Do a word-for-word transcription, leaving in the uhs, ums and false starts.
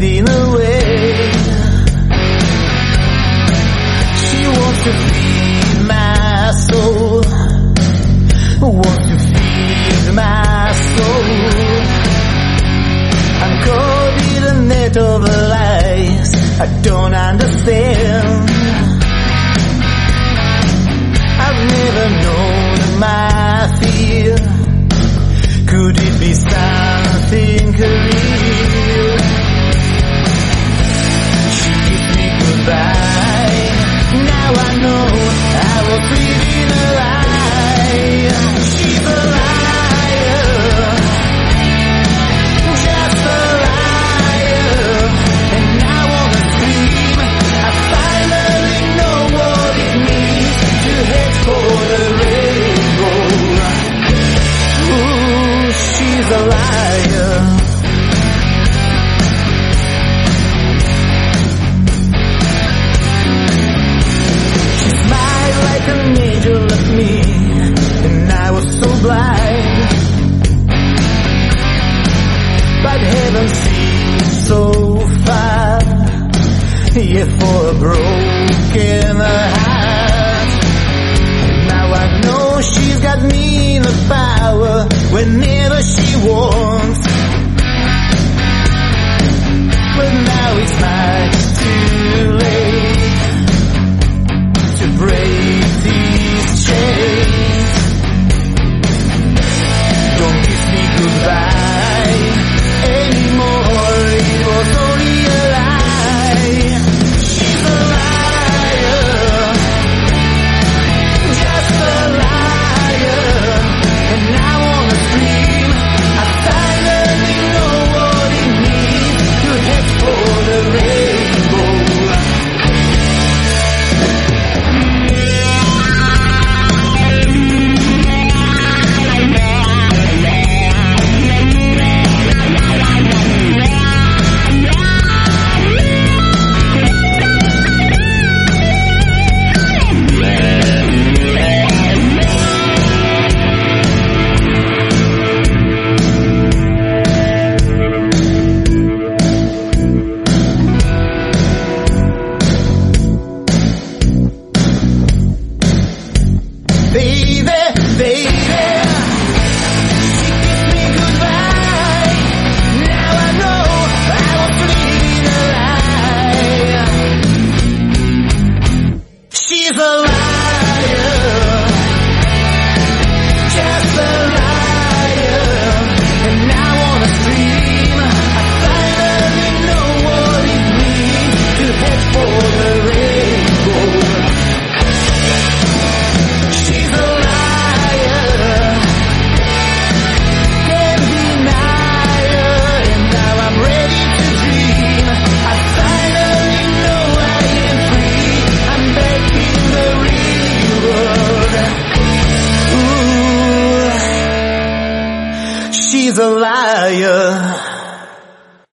fading away. She wants to feed my soul, wants to feed my soul. I'm caught in a net of lies I don't understand. I've never known my fear. Could it be something real? She kissed me goodbye. Now I know I was breathing a lie. She's a liar, just a liar. And I wanna scream. I finally know what it means to head for the rainbow. Ooh, she's a liar. She smiled like an angel at me, and I was so blind. But heaven seems so far, yeah, for a broken heart. Now I know she's got me in the power whenever she wants.